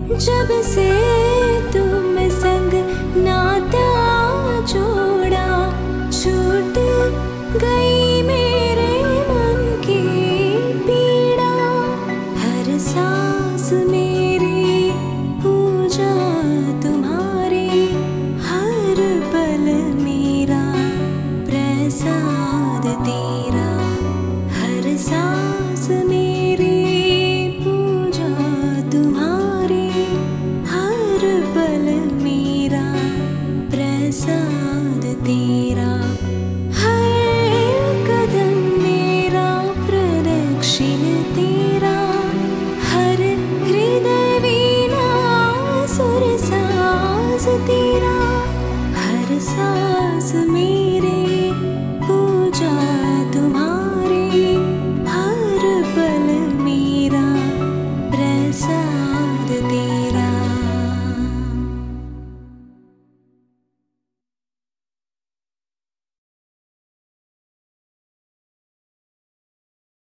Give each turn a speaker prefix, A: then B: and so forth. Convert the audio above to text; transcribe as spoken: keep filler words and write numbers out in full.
A: जब से तुम संग नाता जोड़ा, छूट गई मेरे मन की पीड़ा। हर सांस मेरी पूजा तुम्हारी, हर पल मेरा प्रसाद तेरा। हर सांस मेरी पूजा तुम्हारी, हर पल मेरा प्रसाद तेरा। हर कदम मेरा प्रदक्षिण तेरा, हर हृदय वीणा सुर साज तेरा। हर सांस में